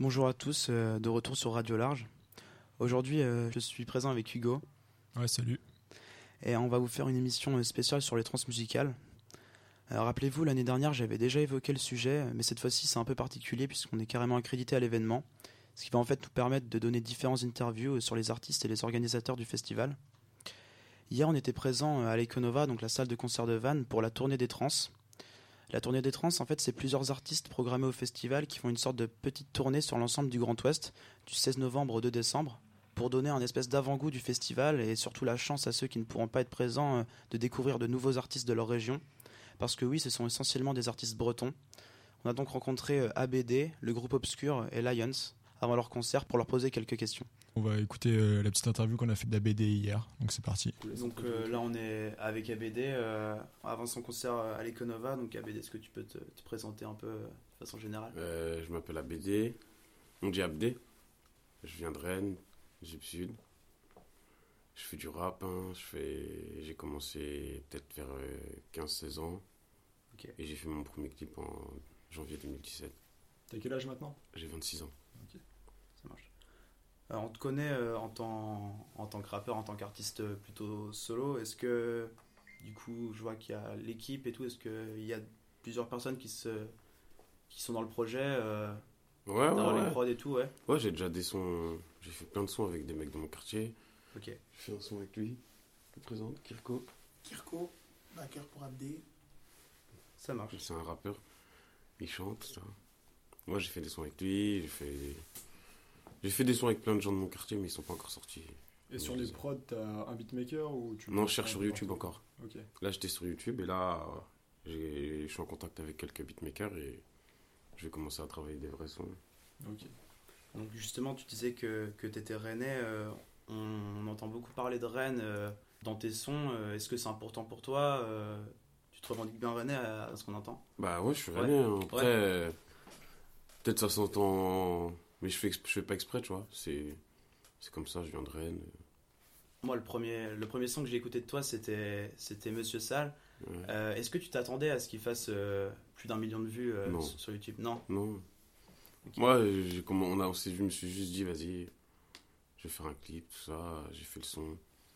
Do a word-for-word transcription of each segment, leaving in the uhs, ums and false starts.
Bonjour à tous, euh, de retour sur Radio Large. Aujourd'hui, euh, je suis présent avec Hugo. Ouais, salut. Et on va vous faire une émission spéciale sur les transmusicales. Euh, rappelez-vous, l'année dernière, j'avais déjà évoqué le sujet, mais cette fois-ci, c'est un peu particulier puisqu'on est carrément accrédité à l'événement, ce qui va en fait nous permettre de donner différentes interviews sur les artistes et les organisateurs du festival. Hier, on était présent à l'Econova, donc la salle de concert de Vannes, pour la tournée des trans. La tournée des trans, en fait, c'est plusieurs artistes programmés au festival qui font une sorte de petite tournée sur l'ensemble du Grand Ouest, du seize novembre au deux décembre, pour donner un espèce d'avant-goût du festival et surtout la chance à ceux qui ne pourront pas être présents euh, de découvrir de nouveaux artistes de leur région. Parce que oui, ce sont essentiellement des artistes bretons. On a donc rencontré euh, A B D, le groupe Obscur et Lions avant leur concert pour leur poser quelques questions. On va écouter euh, la petite interview qu'on a faite d'A B D hier, donc c'est parti. Donc euh, là on est avec A B D euh, avant son concert à l'Econova. Donc A B D, est-ce que tu peux te, te présenter un peu euh, de façon générale? euh, Je m'appelle A B D, on dit Abdé, je viens de Rennes, Gypsy Sud. Je fais du rap, hein. je fais... j'ai commencé peut-être vers euh, quinze seize ans. Okay. Et j'ai fait mon premier clip en janvier deux mille dix-sept. T'as quel âge maintenant? J'ai vingt-six ans. Ok, ça marche. Alors, on te connaît euh, en, tant, en tant que rappeur, en tant qu'artiste plutôt solo. Est-ce que, du coup, je vois qu'il y a l'équipe et tout, est-ce qu'il y a plusieurs personnes qui, se, qui sont dans le projet euh, Ouais, dans ouais, les ouais. prods et tout, ouais. Ouais, j'ai déjà des sons, j'ai fait plein de sons avec des mecs de mon quartier. Ok. J'ai fait un son avec lui, je le présente, Kirko. Kirko, backer pour Abdé. Ça marche. C'est un rappeur, il chante, tout ça. Moi, j'ai fait des sons avec lui, j'ai fait... J'ai fait des sons avec plein de gens de mon quartier, mais ils sont pas encore sortis. Et sur les prods, t'as un beatmaker ou tu... Non, je cherche sur YouTube encore. Ok. Là, j'étais sur YouTube et là, j'ai... je suis en contact avec quelques beatmakers et je vais commencer à travailler des vrais sons. Ok. Donc justement, tu disais que, que tu étais rennais. Euh, on, on entend beaucoup parler de Rennes euh, dans tes sons. Euh, est-ce que c'est important pour toi euh, Tu te revendiques bien rennais à, à ce qu'on entend? Bah ouais, je suis rennais. Ouais. Hein. Après, Ouais. euh, peut-être ça s'entend... Mais je fais, exp... je fais pas exprès, tu vois. C'est... c'est comme ça, je viens de Rennes. Moi, le premier, le premier son que j'ai écouté de toi, c'était, c'était Monsieur Sale. Ouais. Euh, est-ce que tu t'attendais à ce qu'il fasse euh, plus d'un million de vues euh, Non. sur, sur YouTube? Non. Non. Okay. Moi, j'ai, comme on a aussi, je me suis juste dit, vas-y, je vais faire un clip, tout ça. J'ai fait le son.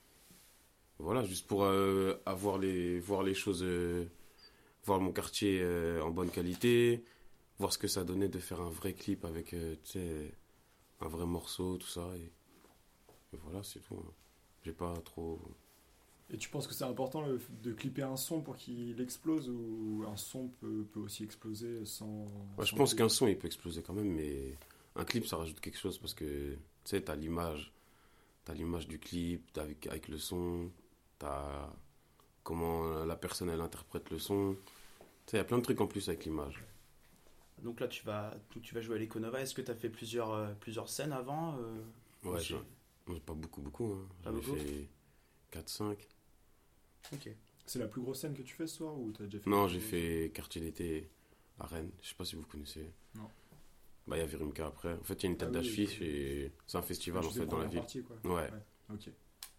Voilà, juste pour euh, avoir les, voir les choses, euh, voir mon quartier euh, en bonne qualité, voir ce que ça donnait de faire un vrai clip avec, euh, tu sais, un vrai morceau, tout ça. Et, et voilà, c'est tout. Hein. J'ai pas trop... Et tu penses que c'est important le, de clipper un son pour qu'il explose ou un son peut, peut aussi exploser sans... Ouais, je sans pense clip qu'un son, il peut exploser quand même, mais un clip, ça rajoute quelque chose parce que, tu sais, t'as l'image, t'as l'image du clip, t'as avec, avec le son, t'as comment la personne, elle interprète le son. Tu sais, il y a plein de trucs en plus avec l'image. Donc là, tu vas, tu vas jouer à l'Econova. Est-ce que tu as fait plusieurs, euh, plusieurs scènes avant euh, Ouais, aussi j'ai, pas beaucoup, beaucoup. Hein. Pas J'en ai beaucoup fait quatre cinq. Ok. C'est la plus grosse scène que tu fais ce soir ou t'as déjà fait... Non, j'ai fait Quartier d'été à Rennes. Je sais pas si vous connaissez. Non. Bah, il y a Virumka après. En fait, il y a une tête Ah oui, d'affiche oui. et c'est un festival Tu en faisais fait dans la première ville. partie, quoi. Ouais. Ouais. Ok.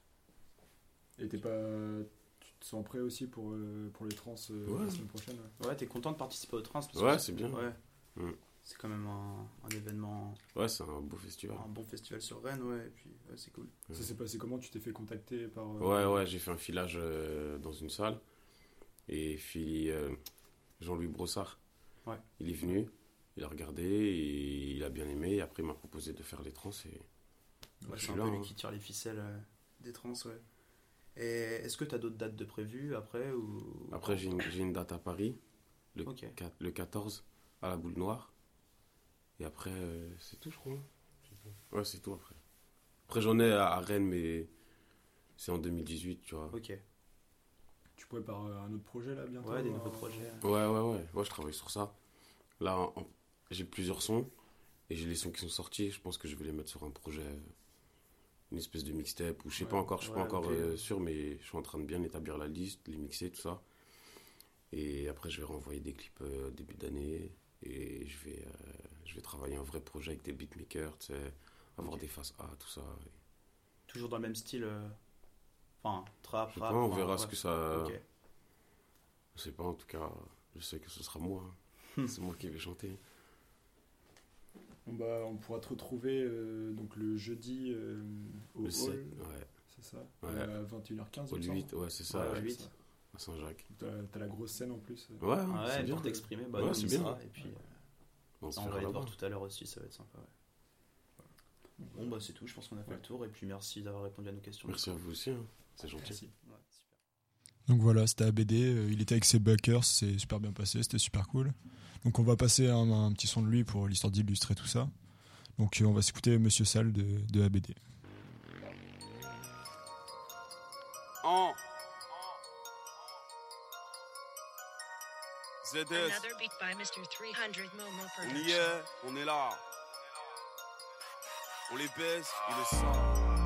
Et t'es pas... Tu te sens prêt aussi pour, euh, pour les trans euh, Ouais. la semaine prochaine? Ouais, Ouais, t'es content de participer au Trans parce Ouais, que c'est bien. Ouais. Mm. C'est quand même un, un événement, Ouais, c'est un beau festival. un bon festival sur Rennes, ouais, et puis ouais, c'est cool. Ça s'est passé comment? Tu t'es fait contacter par... euh, Ouais, ouais, j'ai fait un filage euh, dans une salle. Et puis, euh, Jean-Louis Brossard, Ouais. il est venu, il a regardé, et il a bien aimé. Et après, il m'a proposé de faire les trans. Et... Ouais, je c'est suis un là. peu lui Hein. qui tire les ficelles euh, des Trans, ouais. Et est-ce que t'as d'autres dates de prévues après ou... Après, j'ai une, j'ai une date à Paris, le, Ok. quatre le quatorze, à la Boule Noire. Et après, euh, c'est tout, je crois. Ouais, c'est tout après. Après, j'en ai à, à Rennes, mais c'est en deux mille dix-huit, tu vois. Ok. Tu prépares un autre projet là bientôt? Ouais, des un- nouveaux projets. Ouais, ouais, ouais. Ouais, je travaille sur ça. Là, en- en- j'ai plusieurs sons. Et j'ai les sons qui sont sortis. Je pense que je vais les mettre sur un projet, euh, une espèce de mixtape. Ou je sais Ouais. pas encore, je suis Ouais, pas encore ok. euh, sûr, mais je suis en train de bien établir la liste, les mixer, tout ça. Et après, je vais renvoyer des clips euh, début d'année. Et je vais, euh, je vais travailler un vrai projet avec des beatmakers, tu sais, avoir Ok. des faces A, tout ça. Et Toujours dans le même style euh, Enfin, trap, je sais rap. pas, on enfin, verra ouais. ce que ça. Ok. Je sais pas, en tout cas, je sais que ce sera moi. hein. C'est moi qui vais chanter. Bon, bah, on pourra te retrouver euh, donc, le jeudi euh, au Le hall, sept, ouais. c'est ça Ouais. À vingt et une heures quinze. Au il me huit, semble. ouais, c'est ça, Ouais, ouais, c'est huit. ça. à Saint-Jacques. T'as, t'as la grosse scène en plus. Ouais, Ah c'est ouais, bien. pour t'exprimer, bah, Ouais, on c'est y bien. sera, et puis euh, On se on fera va aller te là-bas. voir tout à l'heure aussi, ça va être sympa. Ouais. Bon bah c'est tout, je pense qu'on a fait le tour et puis merci d'avoir répondu à nos questions. Merci à vous aussi, hein. C'est gentil. Merci. Ouais, super. Donc voilà, c'était A B D, euh, il était avec ses backers, c'est super bien passé, c'était super cool. Donc on va passer un, un petit son de lui pour l'histoire d'illustrer tout ça. Donc euh, on va s'écouter Monsieur Sale de, de A B D. Oh. Z S, Another beat by mister three hundred Momo on y Production. est, on est là. On les baisse, il est ça.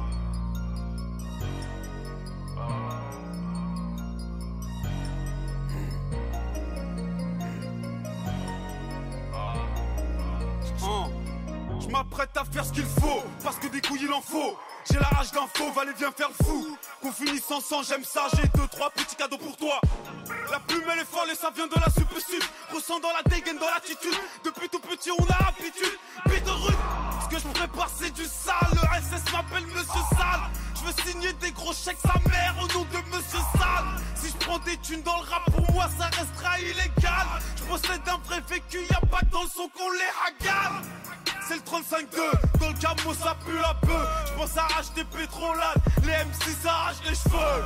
Oh. Je m'apprête à faire ce qu'il faut, parce que des couilles il en faut. J'ai la rage d'un faux, allez viens faire le fou. Qu'on finisse ensemble, j'aime ça, j'ai deux, trois petits cadeaux pour toi. La plume elle est folle et ça vient de la soupe sud. Ressens dans la dégaine, dans l'attitude. Depuis tout petit on a l'habitude. Bite de rue, ce que je prépare c'est du sale. Le S S m'appelle Monsieur Sale. Je veux signer des gros chèques sa mère au nom de Monsieur Sale. Si je prends des thunes dans le rap pour moi ça restera illégal. Je possède un vrai vécu, y'a pas que dans le son qu'on les ragale. C'est le trente-cinq deux, dans le camo ça pue la peu. Je pense à acheter pétrolade, les M six s'arrachent les cheveux.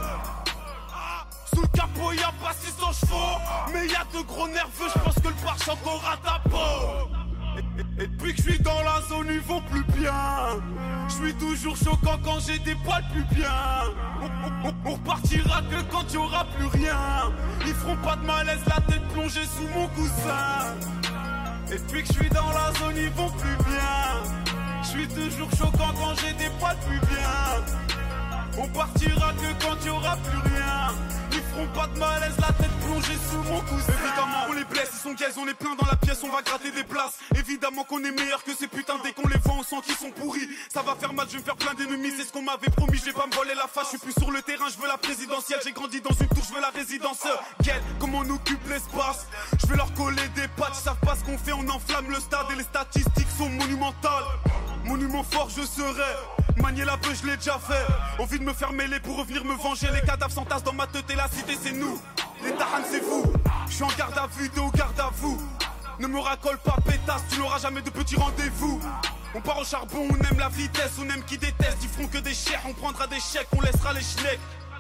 Sous le capot y'a pas six cents chevaux, mais y'a de gros nerveux, je pense que le pare-choc aura ta peau. Et, et, et depuis que je suis dans la zone ils vont plus bien. Je suis toujours choquant quand j'ai des poils plus bien. On, on, on repartira que quand y aura plus rien. Ils feront pas de malaise, la tête plongée sous mon coussin. Et depuis que je suis dans la zone ils vont plus bien. Je suis toujours choquant quand j'ai des poils plus bien. On partira que quand y aura plus rien. Ils feront pas de malaise, la tête plongée sous mon coussin. Évidemment on les blesse, ils sont gays, on est plein dans la pièce, on va gratter des places. Évidemment qu'on est meilleur que ces putains, dès qu'on les voit on sent qu'ils sont pourris. Ça va faire mal, je vais me faire plein d'ennemis, c'est ce qu'on m'avait promis. Je vais pas me voler la face, je suis plus sur le terrain, je veux la présidentielle. J'ai grandi dans une tour, je veux la résidence. Quel, comment on occupe l'espace. Je vais leur coller des pattes, ils savent pas ce qu'on fait, on enflamme le stade. Et les statistiques sont monumentales. Monument fort je serai. Manier la beuh, je l'ai déjà fait. Envie de me faire mêler pour revenir me venger. Les cadavres s'entassent dans ma tête et la cité c'est nous. Les tarans c'est vous. Je suis en garde à vue, t'es au garde à vous. Ne me racole pas pétasse, tu n'auras jamais de petits rendez-vous. On part au charbon, on aime la vitesse, on aime qui déteste. Ils feront que des chèques, on prendra des chèques, on laissera les schnecks.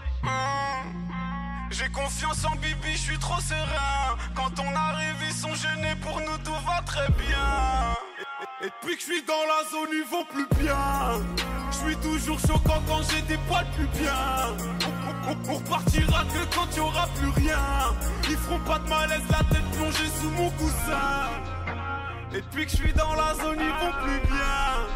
J'ai confiance en Bibi, je suis trop serein. Quand on arrive, ils sont gênés, pour nous tout va très bien. Et, et, et depuis que je suis dans la zone, ils vont plus bien. Je suis toujours choquant quand j'ai des poils plus bien. On, on, on repartira que quand y aura plus rien. Ils feront pas de malaise, la tête plongée sous mon coussin. Et depuis que je suis dans la zone, ils vont plus bien.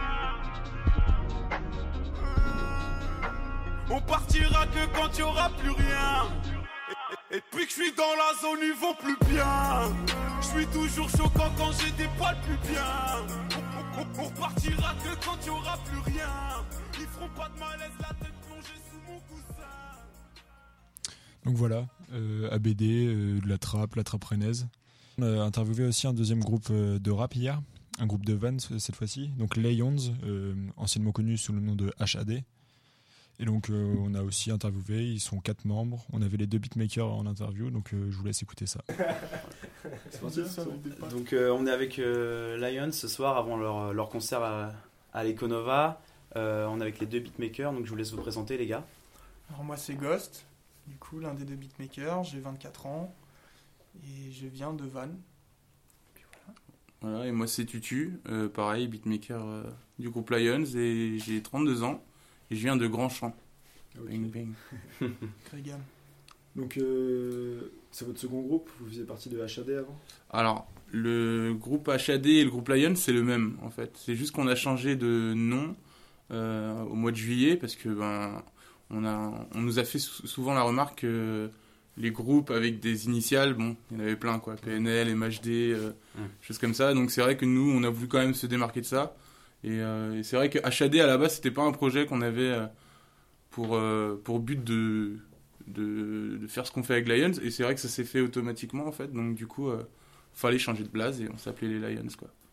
On partira que quand y aura plus rien. Et, et, et depuis que je suis dans la zone, ils vont plus bien. Je suis toujours choquant quand j'ai des poils plus bien. On, on, on repartira que quand y aura plus rien. Ils feront pas de malaise, la tête plongée sous mon coussin. Donc voilà, euh, A B D, euh, de la trappe, la trappe rennaise. On a interviewé aussi un deuxième groupe euh, de rap hier, un groupe de Vannes cette fois-ci, donc Lions, euh, anciennement connu sous le nom de H A D. Et donc euh, on a aussi interviewé, ils sont quatre membres, on avait les deux beatmakers en interview, donc euh, je vous laisse écouter ça. C'est parti, ça, avec des pattes. Donc euh, on est avec euh, Lions ce soir avant leur, leur concert à, à l'Econova. Euh, on est avec les deux beatmakers, donc je vous laisse vous présenter les gars. Alors moi c'est Ghost, du coup l'un des deux beatmakers, j'ai vingt-quatre ans et je viens de Vannes. Voilà, et moi c'est Tutu, euh, pareil, beatmaker euh, du groupe Lions, et j'ai trente-deux ans et je viens de Grand-Champ. Ok. Bang, bang. Krégam. Donc euh, c'est votre second groupe, vous faisiez partie de H A D avant. Alors, le groupe H A D et le groupe Lions, c'est le même en fait. C'est juste qu'on a changé de nom euh, au mois de juillet parce que ben, on, a, on nous a fait sou- souvent la remarque que les groupes avec des initiales, bon, il y en avait plein quoi, P N L, M H D, euh, Mm. choses comme ça. Donc c'est vrai que nous, on a voulu quand même se démarquer de ça. Et, euh, et c'est vrai que H A D à la base, c'était pas un projet qu'on avait euh, pour, euh, pour but de, de, de faire ce qu'on fait avec Lions. Et c'est vrai que ça s'est fait automatiquement en fait. Donc du coup, euh, fallait changer de blase et on s'appelait les Lions quoi.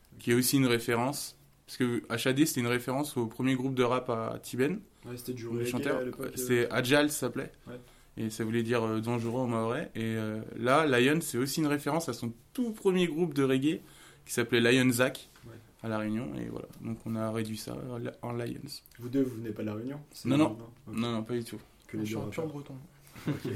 qui est aussi une référence. Parce que H A D, c'était une référence au premier groupe de rap à Tiben. Ouais, c'était du Le reggae chanteur, à l'époque. c'est Adjal, ça s'appelait. Ouais. Et ça voulait dire euh, dangereux en maorais. Et euh, là, Lion, c'est aussi une référence à son tout premier groupe de reggae qui s'appelait Lion Zach Ouais. à La Réunion. Et voilà, donc on a réduit ça en Lions. Vous deux, vous venez pas de La Réunion? C'est- Non, non. Ok. Non, non, pas du tout. Que Je les suis deux un pur rappeurs. breton. Ok.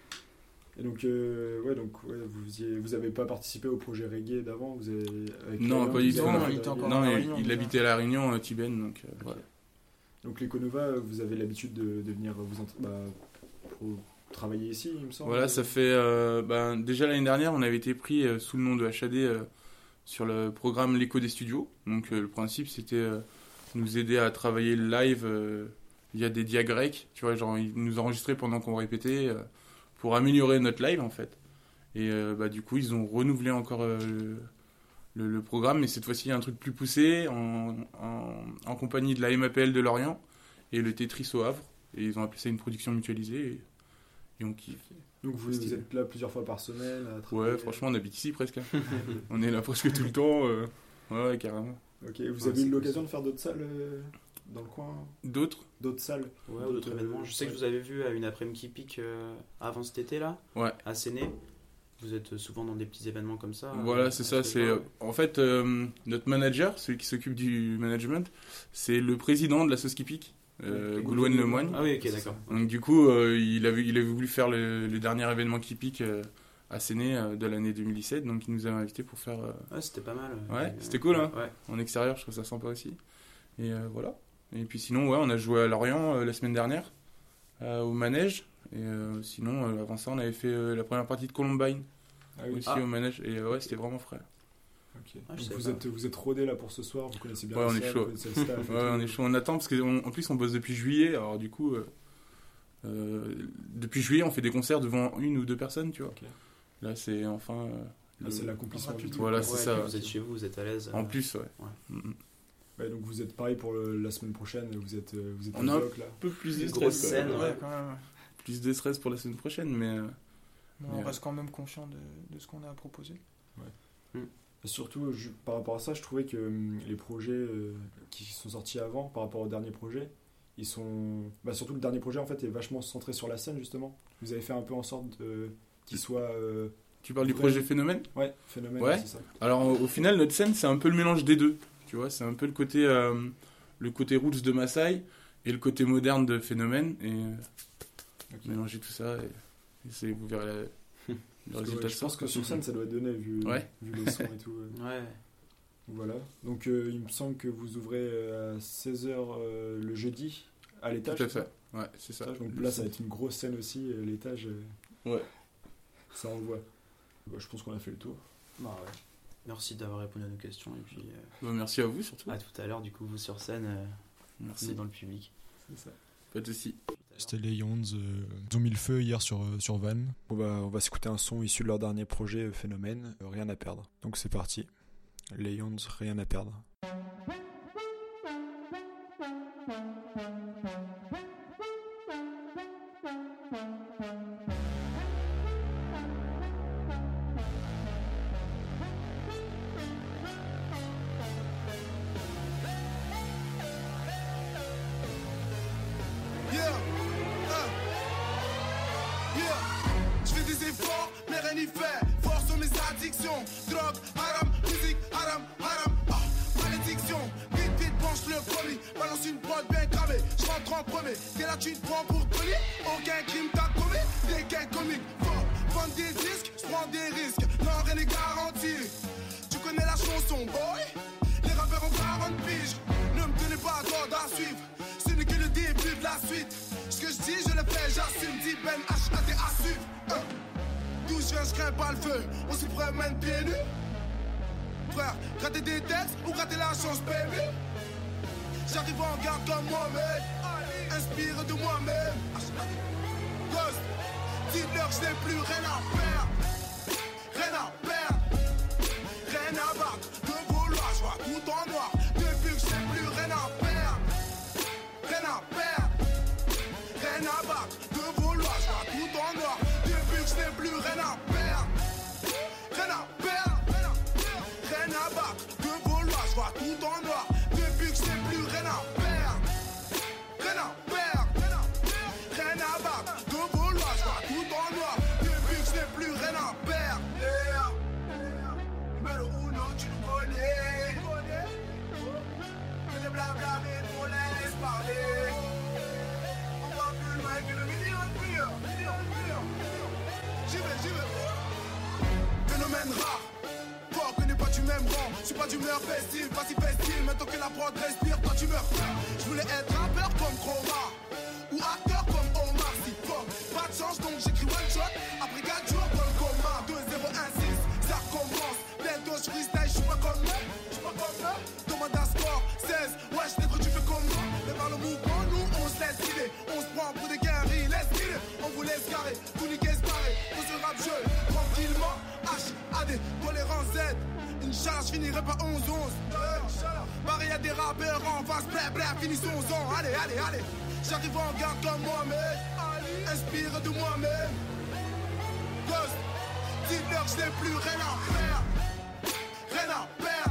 Et donc, euh, ouais, donc ouais, vous faisiez, vous avez pas participé au projet reggae d'avant, vous avez avec Non, Lion, pas du vous tout, avez non. fait il de était la encore reggae. à Non, La il, Réunion, il déjà. habitait à La Réunion, euh, Tiben, donc euh, Ok. voilà. Donc les Conova, vous avez l'habitude de, de venir vous entra- bah, pour travailler ici, il me semble. Voilà, ça fait. euh, ben, déjà l'année dernière, on avait été pris euh, sous le nom de H A D euh, sur le programme L'écho des studios. Donc euh, le principe, c'était euh, nous aider à travailler le live euh, via des diagrecs. Tu vois, genre, ils nous enregistraient pendant qu'on répétait euh, pour améliorer notre live en fait. Et euh, bah, du coup, ils ont renouvelé encore euh, le, le, le programme, mais cette fois-ci, un truc plus poussé en, en, en compagnie de la M A P L de Lorient et le Tetris au Havre. Et ils ont appelé ça une production mutualisée. Et, et on kiffe. Donc vous, vous êtes là plusieurs fois par semaine à travailler. Ouais, franchement, on habite ici presque. hein. On est là presque tout le temps. euh, Ouais, carrément. Ok, vous Ouais, avez eu c'est l'occasion de faire d'autres salles euh, dans le coin? D'autres D'autres salles? Ouais, ou d'autres euh, événements. Je sais que ouais. vous avez vu à une après-midi qui pique euh, avant cet été là, Ouais. à Séné. Vous êtes souvent dans des petits événements comme ça. Voilà, euh, c'est à ça. ce C'est niveau, euh, en fait euh, notre manager, celui qui s'occupe du management, c'est le président de la sauce qui pique, euh, Ok. Gouloine Lemoine. Ah oui, ok, d'accord. Donc du coup, euh, il avait il avait voulu faire le, le dernier événement qui pique euh, à Séné euh, de l'année deux mille dix-sept, donc il nous a invités pour faire euh, Ouais, c'était pas mal. Ouais, Euh, c'était cool, hein. Ouais. en extérieur. Je trouve ça sympa aussi. Et euh, voilà. Et puis sinon, ouais, on a joué à Lorient euh, la semaine dernière euh, au manège. Et euh, sinon, euh, avant ça, on avait fait euh, la première partie de Columbine Ah oui. aussi Ah. au manège. Et euh, ouais, c'était vraiment frais. Ok. Ah, je Donc savais vous pas. êtes, vous êtes rodés là pour ce soir, vous connaissez bien Ouais, la on est salle, chaud. vous connaissez le staff et Ouais, tout. on est chaud, on attend parce qu'en plus on bosse depuis juillet, alors du coup, euh, euh, depuis juillet on fait des concerts devant une ou deux personnes, tu vois. Ok. Là c'est enfin. euh, Ah, le- c'est l'accomplissement du Voilà, truc. Voilà, quoi. c'est Ouais, ça. puis vous êtes chez vous, vous êtes à l'aise. En euh, plus, ouais. Ouais. Mm, mm. Ouais, donc vous êtes pareil pour le- la semaine prochaine, vous êtes, euh, vous êtes On au a un bloc là. Un peu plus de Une stress. grosse quand scène, même. ouais. Ouais, quand même. Plus de stress pour la semaine prochaine, mais. euh, Mais Ouais. on reste quand même confiant de, de ce qu'on a à proposer. Surtout je- par rapport à ça, je trouvais que hum, les projets euh, qui sont sortis avant, par rapport au dernier projet, ils sont. Bah, surtout le dernier projet en fait est vachement centré sur la scène justement. Vous avez fait un peu en sorte de qu'il soit. euh, Tu parles du Ouais. projet Phénomène? Ouais, phénomène, Ouais. c'est ça. Alors au, au final, notre scène c'est un peu le mélange des deux. Tu vois, c'est un peu le côté, euh, le côté roots de Maasai et le côté moderne de Phénomène. Et euh, Ok. mélanger tout ça, et, et c'est, vous verrez la- le Parce que, résultat. ouais, je pense que sur scène ça doit donner vu, Ouais. vu les sons et tout. euh. Ouais. Voilà. Donc euh, il me semble que vous ouvrez euh, à seize heures euh, le jeudi à l'étage. Tout à c'est fait. Ouais, c'est ça. ça Donc là ça va être une grosse scène aussi, euh, l'étage. euh, Ouais. Ça envoie. Bah, je pense qu'on a fait le tour. Bah ouais. Merci d'avoir répondu à nos questions et puis euh, Bah, merci à vous surtout. à tout à l'heure du coup vous sur scène, euh, Merci. vous êtes dans le public. C'est ça. Pas de soucis. C'était les Yons. euh, ils ont mis le feu hier sur, euh, sur Van. On va, on va s'écouter un son issu de leur dernier projet euh, Phénomène, euh, Rien à perdre. Donc c'est parti. Les Yons, Rien à perdre. Yeah, uh, yeah. Je fais des efforts, mais rien n'y fait. Force sur mes addictions. Drogue, haram, musique, haram, haram. Ah, malédiction. Vite, vite, penche le commis. Balance une prod bien cramée. Je rentre en premier. T'es là, tu te prends pour Tony. Aucun crime t'a commis. Des gains comiques. Fort, vendre des disques, je prends des risques. Non, rien n'est garanti. Tu connais la chanson, boy. Les rappeurs ont quarante piges. Ne me donnez pas d'ordre à suivre. Ce n'est que le début de la suite. Ce que je dis, je le fais, j'assume. Dis Ben H A T à suivre. Hein. D'où je viens, je crains pas le feu. On s'y promène pieds nus. Frère, gratter des textes ou gratter la chance, baby. J'arrive en garde comme moi-même. Inspire de moi-même. Ghost, dites-leur que je n'ai plus rien à perdre. Rien à perdre. Rien à battre. De vouloir, je vois tout en noir. Depuis que je n'ai plus rien à perdre. Rien à perdre. Rien à battre. De vouloir, je vois tout en noir. Depuis que je n'ai plus rien à perdre. Rien à perdre. Rien à battre. De vouloir. vois tout en noir. Depuis que je n'ai plus rien à perdre. Rien à perdre. Rien à battre. De Gaulois, je vois tout en noir. Depuis que je n'ai plus rien à perdre. Yeah. Numéro uno, tu nous connais. Que des blabla, mais on laisse parler. On va plus loin que le million de millions. Millions, millions. J'y vais, j'y vais. Phénomène rare. Toi, connais pas du même rang. Je suis pas d'humeur festive, pas si festive. Maintenant que la prod respire, toi tu meurs. Je voulais être rappeur comme Chroma ou acteur comme Omar. Si fuck, pas de chance donc j'écris one shot. Après quatre jours dans le coma. Deux zéro un six, ça recommence. Bientôt je freestyle, je suis pas comme eux. Je suis pas comme eux. Demande un score, seize. Wesh, nègre, tu fais comment? Mais par le mouvement, nous on se laisse filer. On se prend pour des guerriers, laisse filer. On vous laisse carrer, tout niquer, se barrer. On se rap jeu, tranquillement. H A D, tolérance Z. Une charge finirait pas onze onze. Pareil à des rappeurs en face, blé blé, finissons-en. Allez, allez, allez. J'arrive en garde comme moi-même. Inspire de moi-même. Ghost, dis-leur que je n'ai plus rien à faire. Rien à perdre.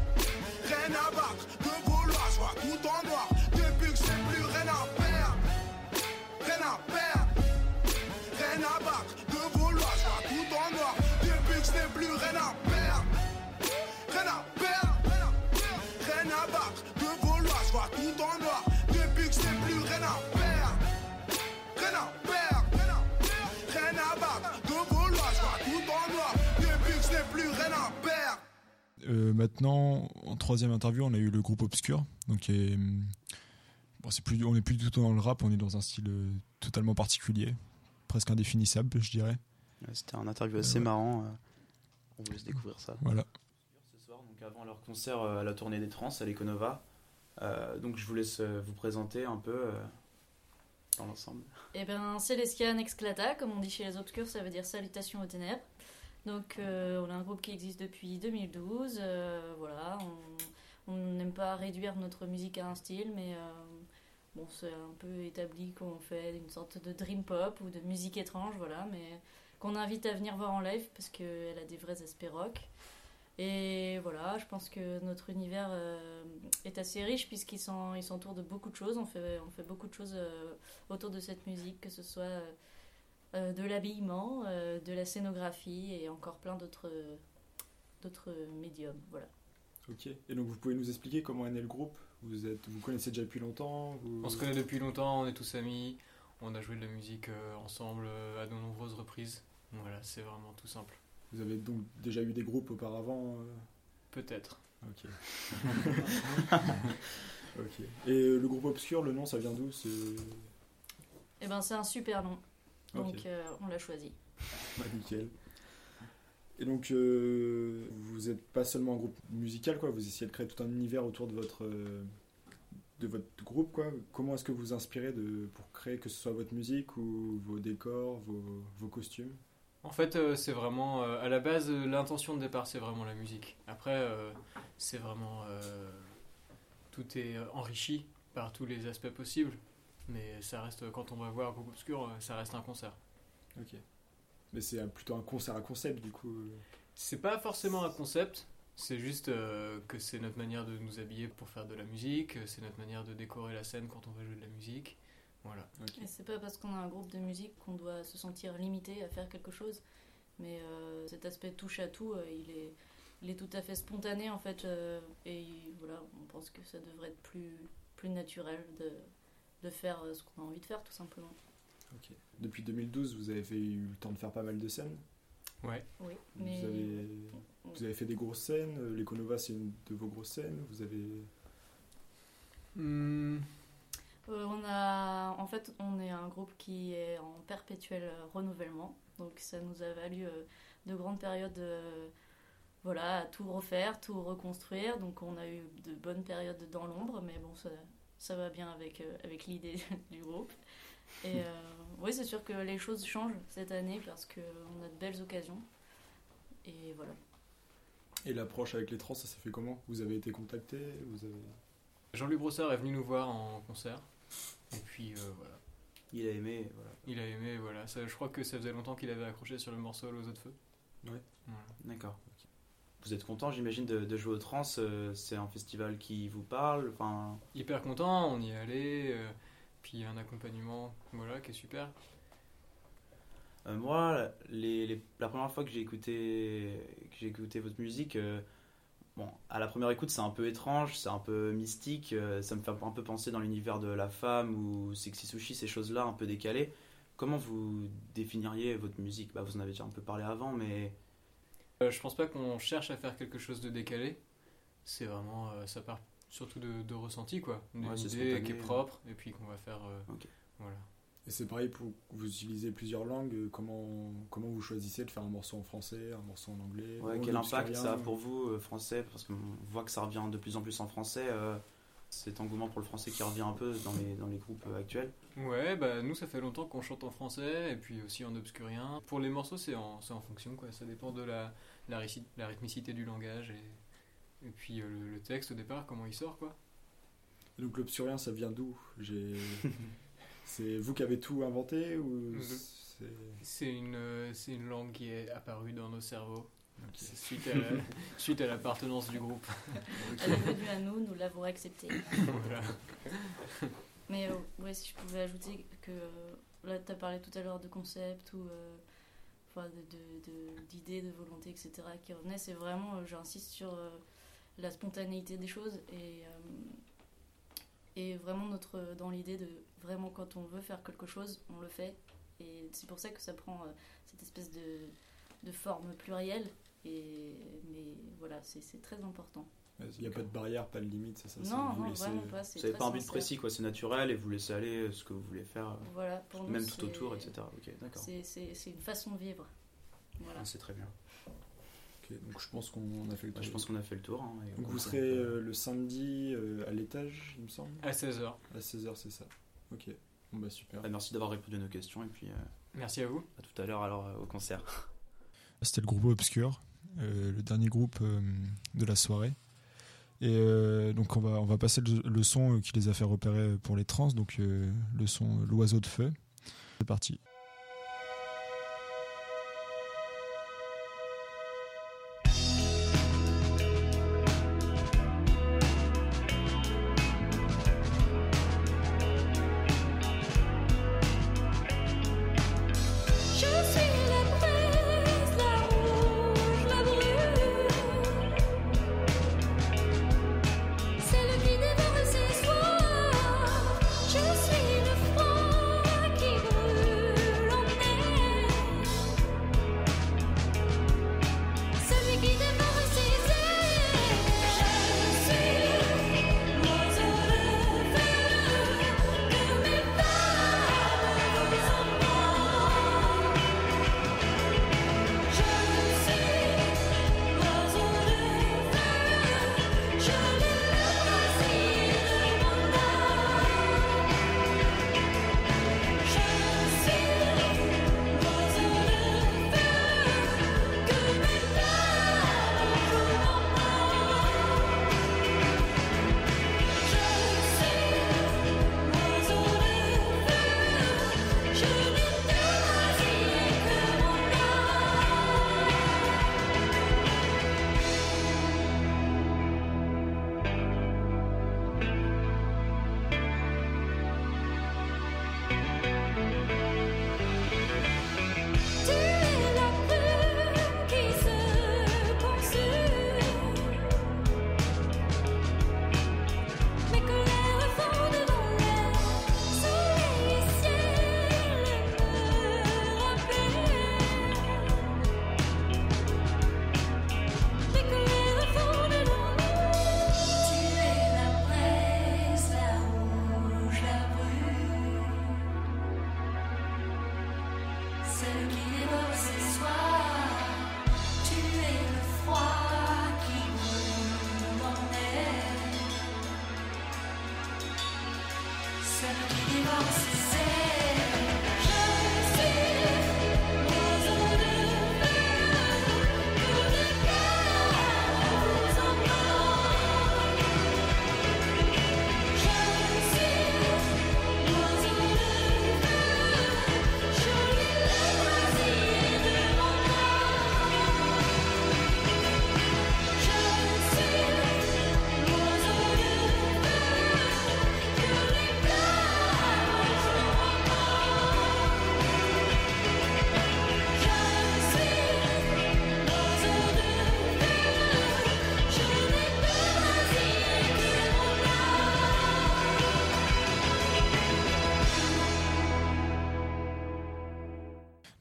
Rien à battre. De Gaulois, je vois tout en noir. Depuis que je n'ai plus rien à perdre. Rien à perdre. Rien à battre. De Gaulois, je vois tout en noir. Depuis que je n'ai plus rien à perdre. Rien à perdre. Rien à battre. De Gaulois, je vois tout en noir. Depuis que je n'ai plus rien à perdre. Rien à perdre. Rien à battre. De Gaulois, je vois tout en noir. Depuis que je n'ai plus rien à perdre. Euh, maintenant, en troisième interview, on a eu le groupe Obscur. Donc, qui est, bon, c'est plus, on n'est plus du tout dans le rap, on est dans un style euh, totalement particulier, presque indéfinissable, je dirais. Ouais, c'était un interview assez Euh, marrant. euh, On vous laisse découvrir ça. Voilà. Ce soir, donc avant leur concert euh, à la tournée des Trans à l'Econova. Euh, donc je vous laisse euh, vous présenter un peu euh, dans l'ensemble. Eh bien, Celestian Exclata, comme on dit chez les Obscurs, ça veut dire salutation aux ténèbres. Donc, euh, on a un groupe qui existe depuis deux mille douze. Euh, voilà, on on n'aime pas réduire notre musique à un style, mais euh, bon, c'est un peu établi qu'on fait une sorte de dream pop ou de musique étrange, voilà, mais qu'on invite à venir voir en live parce qu'elle a des vrais aspects rock. Et voilà, je pense que notre univers euh, est assez riche puisqu'il s'en, il s'entoure de beaucoup de choses. On fait, on fait beaucoup de choses euh, autour de cette musique, que ce soit euh, euh, de l'habillement, euh, de la scénographie et encore plein d'autres, d'autres médiums. Voilà. Ok. Et donc vous pouvez nous expliquer comment est né le groupe? Vous êtes, vous connaissez déjà depuis longtemps? vous... On se connaît depuis longtemps, on est tous amis. On a joué de la musique euh, ensemble euh, à de nombreuses reprises. Voilà, c'est vraiment tout simple. Vous avez donc déjà eu des groupes auparavant? euh... Peut-être. Ok. Ok. Et euh, le groupe Obscur, le nom, ça vient d'où? C'est... Eh ben, c'est un super nom, donc Ok. euh, on l'a choisi. Bah, nickel. Et donc, euh, vous n'êtes pas seulement un groupe musical, quoi. Vous essayez de créer tout un univers autour de votre, euh, de votre groupe, quoi. Comment est-ce que vous vous inspirez de, pour créer que ce soit votre musique ou vos décors, vos, vos costumes? En fait, euh, c'est vraiment... euh, à la base, euh, l'intention de départ, c'est vraiment la musique. Après, euh, c'est vraiment... euh, tout est euh, enrichi par tous les aspects possibles. Mais ça reste, quand on va voir Groupe Obscur, euh, ça reste un concert. Ok. Mais c'est un- plutôt un concert à concept, du coup. euh. C'est pas forcément un concept, c'est juste euh, que c'est notre manière de nous habiller pour faire de la musique, euh, c'est notre manière de décorer la scène quand on va jouer de la musique. Voilà. Et c'est pas parce qu'on a un groupe de musique qu'on doit se sentir limité à faire quelque chose, mais euh, cet aspect touche à tout, euh, il est, il est tout à fait spontané en fait, euh, et voilà, on pense que ça devrait être plus, plus naturel de, de faire euh, ce qu'on a envie de faire tout simplement. Ok. Depuis deux mille douze, vous avez fait- eu le temps de faire pas mal de scènes. Ouais. Oui, Vous, mais avez, vous avez fait des grosses scènes. euh, L'Econova, c'est une de vos grosses scènes. Vous avez... Hmm, Euh, on a, en fait, on est un groupe qui est en perpétuel euh, renouvellement, donc ça nous a valu euh, de grandes périodes, euh, voilà, à tout refaire, tout reconstruire. Donc on a eu de bonnes périodes dans l'ombre, mais bon, ça, ça va bien avec euh, avec l'idée du groupe. Et euh, oui, c'est sûr que les choses changent cette année parce que on a de belles occasions. Et voilà. Et l'approche avec les trans, ça s'est fait comment? Vous avez été contacté? Vous avez... Jean-Louis Brossard est venu nous voir en concert. Et puis euh, voilà. Il a aimé, et voilà. Il a aimé, voilà. Ça, je crois que ça faisait longtemps qu'il avait accroché sur le morceau L'Oiseau de Feu. Ouais. Voilà. D'accord. vous êtes content, j'imagine, de, de jouer au trans. euh, C'est un festival qui vous parle. Enfin, Hyper content, on y est allé, euh, puis il y a un accompagnement voilà, qui est super. euh, moi, les, les- la première fois que j'ai écouté, que j'ai écouté votre musique, euh, bon, à la première écoute, c'est un peu étrange, c'est un peu mystique. euh, ça me fait un peu penser dans l'univers de la femme ou Sexy Sushi, ces choses-là un peu décalées. Comment vous définiriez votre musique? Bah, vous en avez déjà un peu parlé avant, mais Euh, je pense pas qu'on cherche à faire quelque chose de décalé, c'est vraiment, euh, ça part surtout de, de ressenti, quoi. D'une Ouais, c'est idée spontané, qui est ouais. propre, et puis qu'on va faire... euh, Ok. Voilà. Et c'est pareil, pour vous utilisez plusieurs langues, euh, comment, comment vous choisissez de faire un morceau en français, un morceau en anglais? ouais, ou quel en impact obscurien? ça a pour vous, euh, français? Parce qu'on voit que ça revient de plus en plus en français. euh, cet engouement pour le français qui revient un peu dans les, dans les groupes euh, actuels. Ouais, bah nous ça fait longtemps qu'on chante en français et puis aussi en obscurien. Pour les morceaux c'est en, c'est en fonction quoi, ça dépend de la, la, ryci- la rythmicité du langage et, et puis euh, le, le texte au départ, comment il sort quoi. Donc l'obscurien, ça vient d'où? J'ai... C'est vous qui avez tout inventé ou Le- c'est... C'est une, euh, c'est une langue qui est apparue dans nos cerveaux. Ok. C'est suite à, la- suite à l'appartenance du groupe. Elle est venue à nous, nous l'avons acceptée. Voilà. Mais euh, ouais, si je pouvais ajouter que euh, là, tu as parlé tout à l'heure de concept ou euh, enfin, de, de- de- d'idées, de volonté, et cetera qui revenaient. C'est vraiment, euh, j'insiste sur euh, la spontanéité des choses et, euh, et vraiment notre, dans l'idée de vraiment quand on veut faire quelque chose, on le fait. Et c'est pour ça que ça prend euh, cette espèce de, de forme plurielle. Et, mais voilà, c'est, c'est très important. Il n'y a pas de barrière, pas de limite, c'est ça? c'est Non, vous non, laissez- vraiment pas. C'est Vous n'avez très pas un but sincère. précis, quoi. C'est naturel et vous laissez aller euh, ce que vous voulez faire, euh, Voilà, pour nous, même c'est- tout autour, et cetera. Ok, d'accord. C'est, c'est, c'est une façon de vivre. Voilà. Ah, c'est très bien. Ok, donc je pense qu'on a fait le Bah, tour. je pense qu'on a fait le tour. hein, et Donc on vous peut- serez euh, le samedi euh, à l'étage, il me semble? À seize heures. À seize heures, c'est ça. Ok, bon bah super. Bah, merci d'avoir répondu à nos questions et puis euh, Merci à vous. à tout à l'heure alors euh, au concert. C'était le groupe Obscur, euh, le dernier groupe euh, de la soirée. Et euh, donc on va, on va passer le, le son euh, qui les a fait repérer pour les trans, donc euh, le son euh, L'Oiseau de Feu. C'est parti. Je suis la braise, la rouge, la brune, celle qui dévore ses soirs. Je suis le froid qui brûle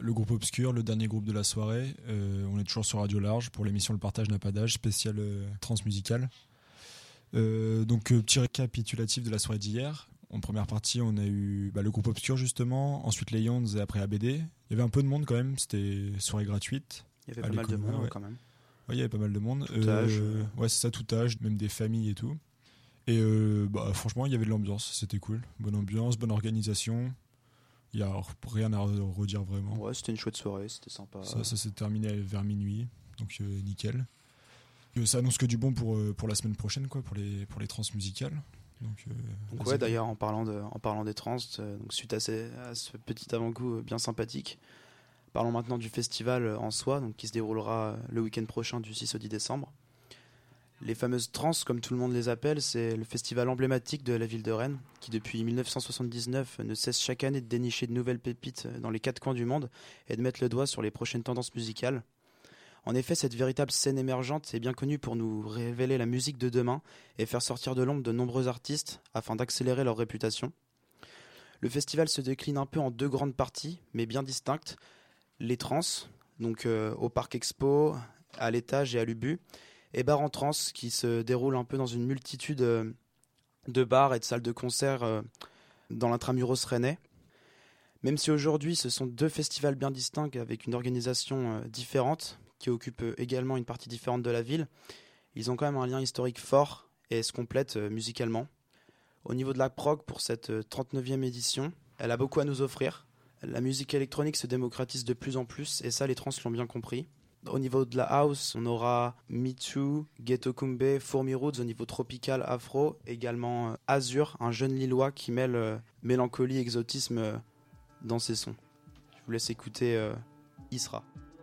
le groupe Obscur, le dernier groupe de la soirée. Euh, on est toujours sur Radio Large pour l'émission Le Partage n'a pas d'âge, spéciale euh, transmusicale. Euh, donc euh, petit récapitulatif de la soirée d'hier. En première partie, on a eu bah, le groupe Obscur justement, ensuite les Yonds et après A B D. Il y avait un peu de monde quand même, c'était soirée gratuite. Il y avait pas mal de monde ouais. quand même. Ouais, il y avait pas mal de monde. Tout âge. Euh, ouais, c'est ça, tout âge, même des familles et tout. Et euh, bah, franchement, il y avait de l'ambiance, c'était cool. Bonne ambiance, bonne organisation. Il n'y a rien à redire vraiment. Ouais, c'était une chouette soirée, c'était sympa. Ça, ça s'est terminé vers minuit, donc euh, nickel. Euh, ça annonce que du bon pour, euh, pour la semaine prochaine, quoi, pour les, pour les transmusicales. Donc, euh, donc ouais, d'ailleurs, en parlant, de, en parlant des trans, euh, donc suite à, ces, à ce petit avant-goût bien sympathique, parlons maintenant du festival en soi, donc qui se déroulera le week-end prochain du six au dix décembre. Les fameuses trans, comme tout le monde les appelle, c'est le festival emblématique de la ville de Rennes, qui depuis dix-neuf cent soixante-dix-neuf ne cesse chaque année de dénicher de nouvelles pépites dans les quatre coins du monde et de mettre le doigt sur les prochaines tendances musicales. En effet, cette véritable scène émergente est bien connue pour nous révéler la musique de demain et faire sortir de l'ombre de nombreux artistes afin d'accélérer leur réputation. Le festival se décline un peu en deux grandes parties, mais bien distinctes. Les trans, donc euh, au Parc Expo, à l'étage et à l'Ubu, et Bar en Trans, qui se déroule un peu dans une multitude euh, de bars et de salles de concert euh, dans l'intramuros rennais. Même si aujourd'hui ce sont deux festivals bien distincts avec une organisation euh, différente, qui occupe euh, également une partie différente de la ville, ils ont quand même un lien historique fort et se complètent euh, musicalement. Au niveau de la prog, pour cette euh, trente-neuvième édition, elle a beaucoup à nous offrir. La musique électronique se démocratise de plus en plus, et ça les trans l'ont bien compris. Au niveau de la house, on aura Me Too, Ghetto Kumbé, Fourmi Roots au niveau tropical afro, également euh, Azur, un jeune Lillois qui mêle euh, mélancolie et exotisme euh, dans ses sons. Je vous laisse écouter euh, Isra.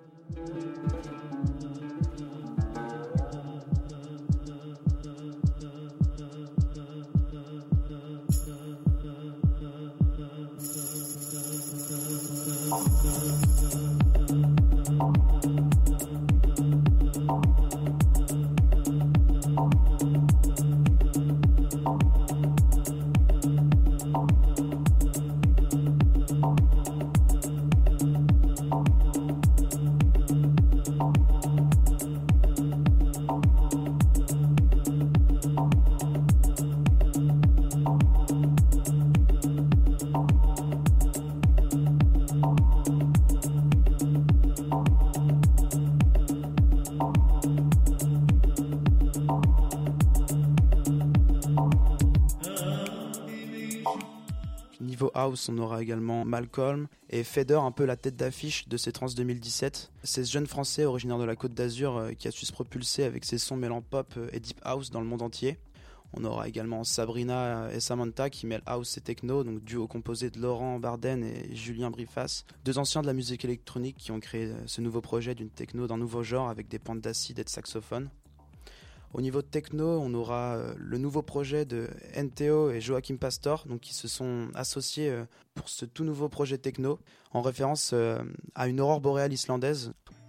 Niveau house, on aura également Malcolm et Feder, un peu la tête d'affiche de ces trans deux mille dix-sept. C'est ce jeune français originaire de la Côte d'Azur euh, qui a su se propulser avec ses sons mêlant pop et deep house dans le monde entier. On aura également Sabrina et Samantha qui mêlent house et techno, donc duo composé de Laurent Barden et Julien Brifas, deux anciens de la musique électronique qui ont créé ce nouveau projet d'une techno d'un nouveau genre avec des pointes d'acide et de saxophone. Au niveau de techno, on aura le nouveau projet de N T O et Joachim Pastor, donc qui se sont associés pour ce tout nouveau projet techno, en référence à une aurore boréale islandaise.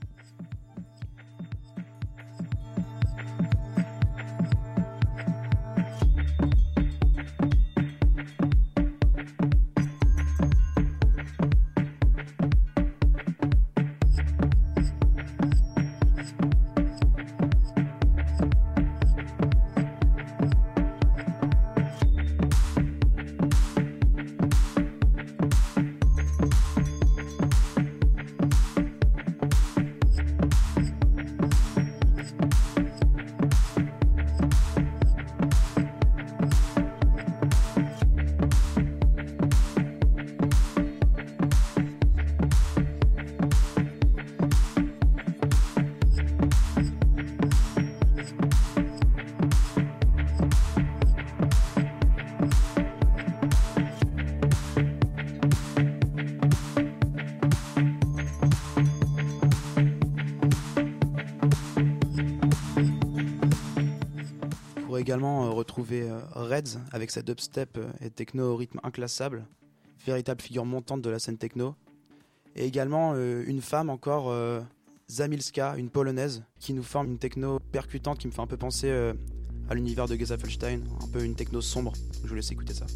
Également euh, retrouver euh, Reds avec sa dubstep euh, et techno au rythme inclassable, véritable figure montante de la scène techno. Et également euh, une femme encore, euh, Zamilska, une polonaise, qui nous forme une techno percutante qui me fait un peu penser euh, à l'univers de Gezafelstein, un peu une techno sombre. Je vous laisse écouter ça.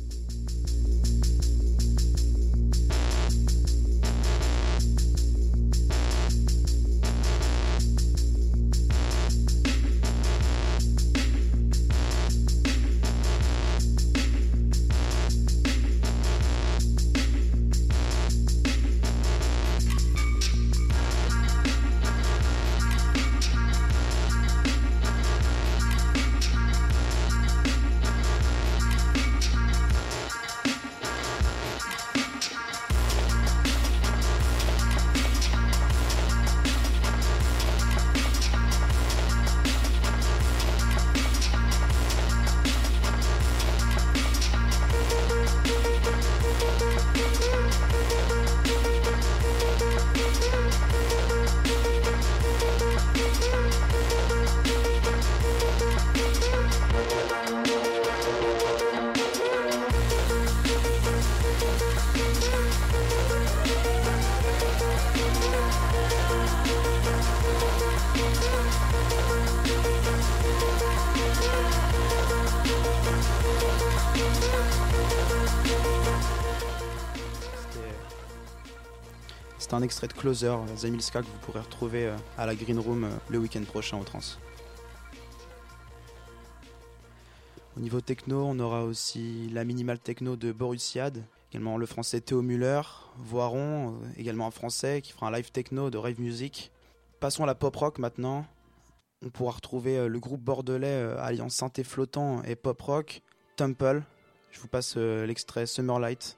C'était un extrait de Closer, Zamilska, que vous pourrez retrouver euh, à la Green Room euh, le week-end prochain au Trans. Au niveau techno, on aura aussi la minimal techno de Borussiad, également le français Théo Muller, Voiron, euh, également un français qui fera un live techno de Rave Music. Passons à la pop rock maintenant. On pourra retrouver euh, le groupe bordelais euh, alliant synthé flottant et pop rock, Temple. Je vous passe euh, l'extrait Summer Light.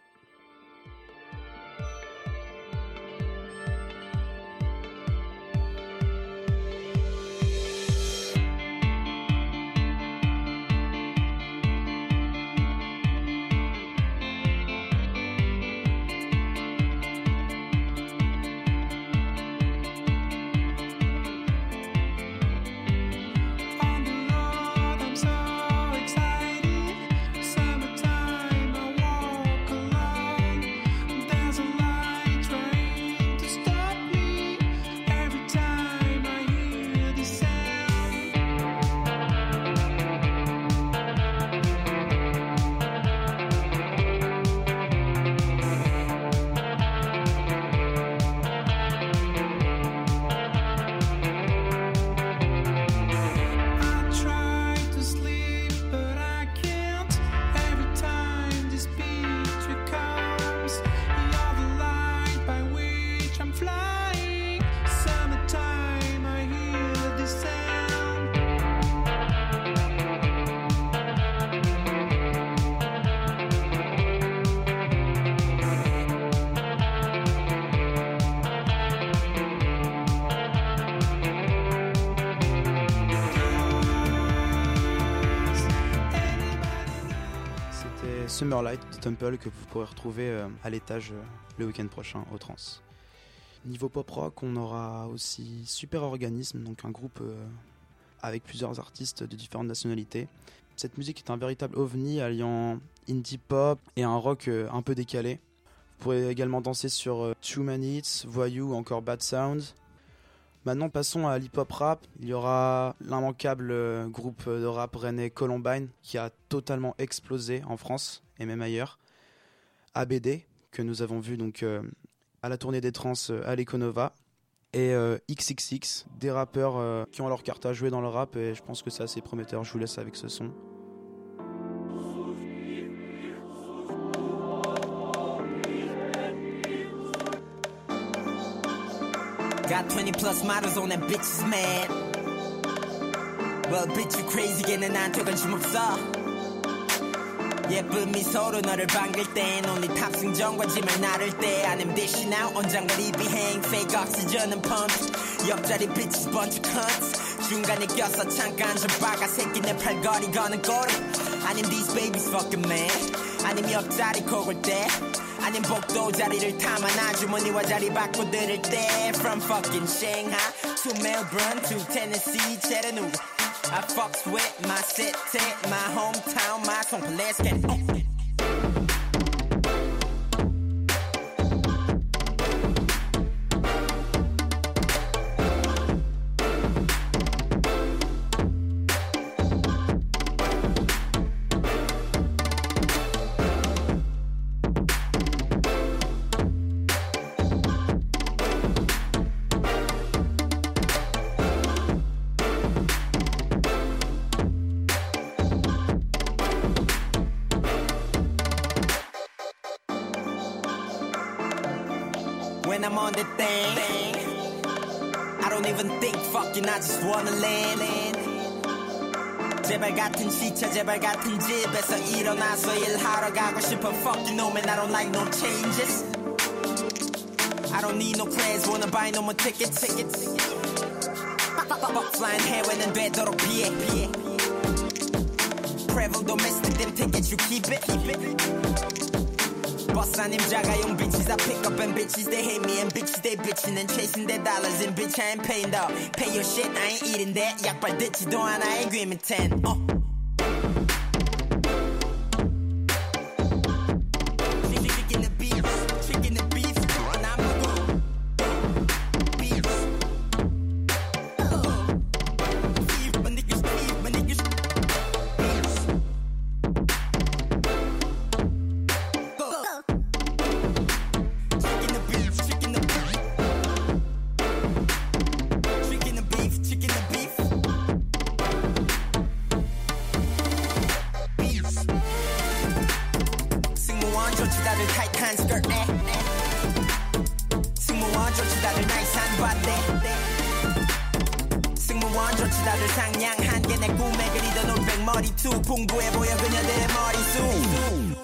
Summerlight de Temple que vous pourrez retrouver euh, à l'étage euh, le week-end prochain au Trans. Niveau pop rock, on aura aussi Super Organisme, donc un groupe euh, avec plusieurs artistes de différentes nationalités. Cette musique est un véritable ovni alliant indie pop et un rock euh, un peu décalé. Vous pourrez également danser sur euh, Two Minutes, Voyou ou encore Bad Sound. Maintenant passons à l'hip-hop rap. Il y aura l'immanquable euh, groupe de rap rennais Columbine qui a totalement explosé en France et même ailleurs. A B D que nous avons vu donc euh, à la tournée des trans euh, à l'Econova. Et euh, X X X, des rappeurs euh, qui ont leur carte à jouer dans le rap et je pense que c'est assez prometteur. Je vous laisse avec ce son. Got twenty plus models on that bitch's mad. Well, bitch, you crazy, 걔는 나한테 관심 없어. 예쁜 미소로 너를 반길 땐 only 탑승전과 짐을 나를 때 아님 dishing out 언장거리 비행 fake oxygen은 pump 옆자리 bitches bunch of cunts 중간에 껴서 잠깐 좀 빠가 새끼 내 팔걸이 거는 꼬리 아님 these babies fucking man 아님 옆자리 코골 때 아님 복도 자리를 탐아 아주머니와 자리 바꿔 들을 때 From fucking Shanghai to Melbourne to Tennessee Chattanooga I fucks with my city, my hometown, my song, let's get it on. When I'm on the thing I don't even think fucking I just wanna land 제발 같은 시차 제발 같은 집에서 일어나서 일하러 가고 싶어 Fucking no man I don't like no changes I don't need no prayers wanna buy no more tickets tickets Fuck flying 해외는 되도록 피해 피해 Travel domestic them tickets you keep it keep it Boss 아님 자가용 bitches I pick up and bitches they hate me and bitches they bitching and chasing their dollars and bitch I ain't paying though Pay your shit I ain't eating that 약발 듣지도 않아 I ain't agreement ten uh. Chicken the beef, chicken the skirt 승무원 좋지다들 날 산봤대 승무원 좋지다들 상냥한 게 내 꿈에 그리던 올백 머리투 풍부해 보여 그녀들의 머리숱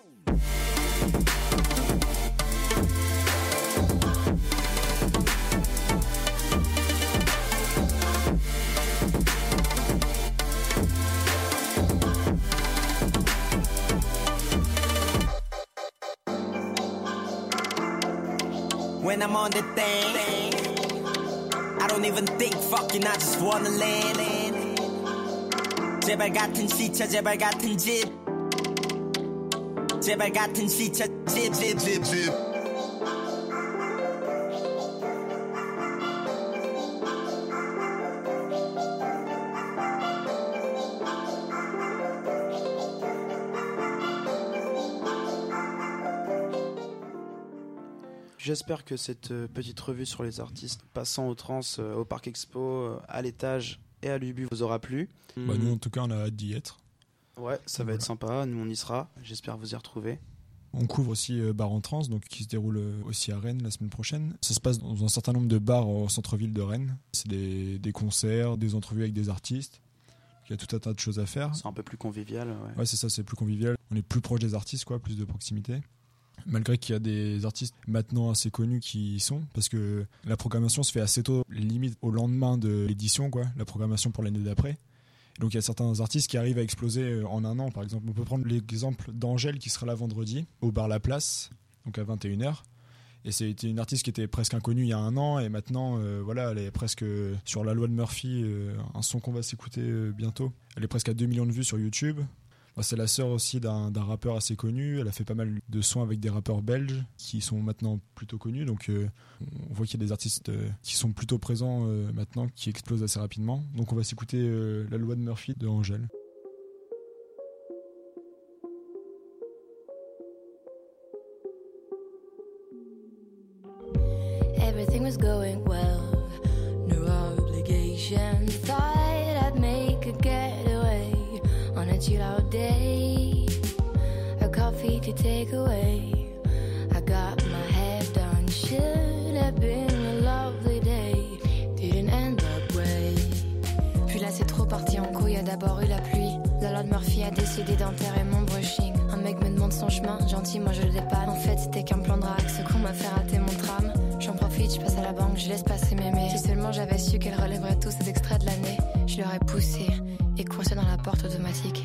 When I'm on the thing I don't even think fucking I just wanna land 제발 같은 시차 제발 같은 집 제발 같은 시차 집 집 집 집 J'espère que cette euh, petite revue sur les artistes passant au trans, euh, au Parc Expo, euh, à l'étage et à l'Ubu vous aura plu. Bah, nous en tout cas on a hâte d'y être. Ouais, ça va voilà. être sympa, nous on y sera, j'espère vous y retrouver. On couvre aussi euh, Bar en Trans, donc qui se déroule euh, aussi à Rennes la semaine prochaine. Ça se passe dans un certain nombre de bars au centre-ville de Rennes. C'est des, des concerts, des entrevues avec des artistes. Il y a tout un tas de choses à faire. C'est un peu plus convivial. Ouais, ouais c'est ça, c'est plus convivial. On est plus proche des artistes, quoi, plus de proximité. Malgré qu'il y a des artistes maintenant assez connus qui y sont, parce que la programmation se fait assez tôt, limite au lendemain de l'édition, quoi, la programmation pour l'année d'après. Donc il y a certains artistes qui arrivent à exploser en un an. Par exemple, on peut prendre l'exemple d'Angèle qui sera là vendredi au bar La Place, donc à vingt et une heures. Et c'était une artiste qui était presque inconnue il y a un an, et maintenant, euh, voilà, elle est presque sur la loi de Murphy, euh, un son qu'on va s'écouter euh, bientôt. Elle est presque à deux millions de vues sur YouTube. C'est la sœur aussi d'un, d'un rappeur assez connu. Elle a fait pas mal de sons avec des rappeurs belges qui sont maintenant plutôt connus. Donc euh, on voit qu'il y a des artistes euh, qui sont plutôt présents euh, maintenant, qui explosent assez rapidement. Donc on va s'écouter euh, La loi de Murphy de Angèle. Everything was going well, no obligation. Thought I'd make a getaway on a chill out day, a coffee to take away. I got my head done, should have been a lovely day, didn't end up way. Puis là c'est trop parti en couille, y a d'abord eu la pluie. La loi de Murphy a décidé d'enterrer mon brushing. Un mec me demande son chemin, gentil moi je le dépanne. En fait c'était qu'un plan de drague, ce qu'on m'a fait rater mon tram. J'en profite, je passe à la banque, je laisse passer mémé. Si seulement j'avais su qu'elle relèverait tous ces extraits de l'année, je l'aurais poussé et coincé dans la porte automatique.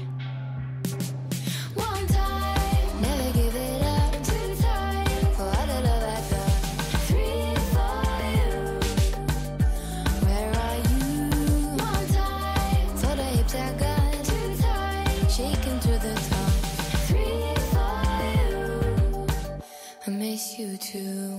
One time, never give it up. Two times, for all the love I got. Three for you. Where are you? One time, for the hips I got. Two times, shaking to the top. Three for you. I miss you too.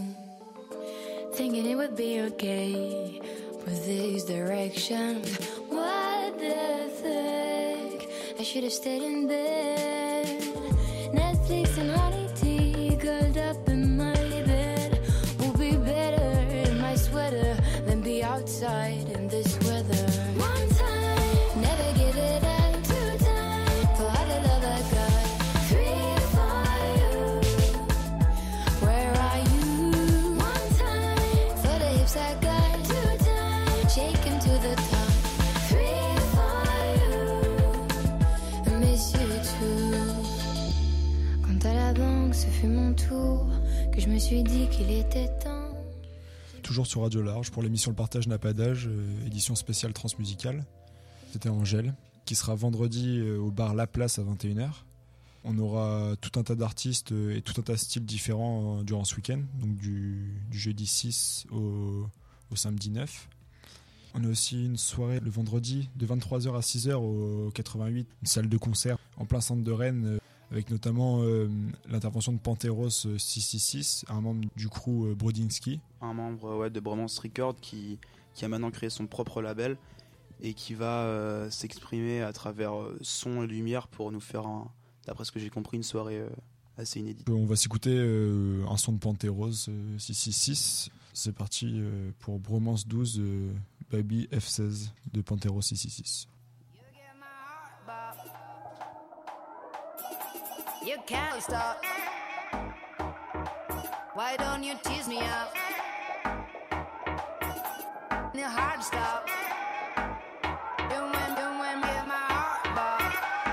Thinking it would be okay with this direction. What the fuck? I should have stayed in bed. Netflix and honey tea, curled up in my bed. Would be better in my sweater than be outside in this weather. One time, never give it up. Two times, for all the love I got. Three for you. Where are you? One time, For the hips I got. two times, Shaking to the top. three for you. I miss you too. Quand à la banque ce fut mon tour, que je me suis dit qu'il était temps. Toujours sur Radio Large pour l'émission Le Partage n'a pas d'âge, euh, édition spéciale transmusicale. C'était Angèle, qui sera vendredi euh, au bar La Place à vingt et une heures. On aura tout un tas d'artistes euh, et tout un tas de styles différents euh, durant ce week-end, donc du, du jeudi six au, au samedi neuf. On a aussi une soirée le vendredi de vingt-trois heures à six heures au quatre-vingt-huit, une salle de concert en plein centre de Rennes, euh, avec notamment euh, l'intervention de Panteros six cent soixante-six, un membre du crew euh, Brodinski. Un membre ouais, de Bromance Records qui, qui a maintenant créé son propre label et qui va euh, s'exprimer à travers euh, son et lumière pour nous faire, un, d'après ce que j'ai compris, une soirée euh, assez inédite. On va s'écouter euh, un son de Panteros euh, six cent soixante-six. C'est parti euh, pour Bromance douze, euh, Baby F seize de Panteros six cent soixante-six. You can't stop. Why don't you tease me up? It's hard to stop. You win, you win, give my heart back.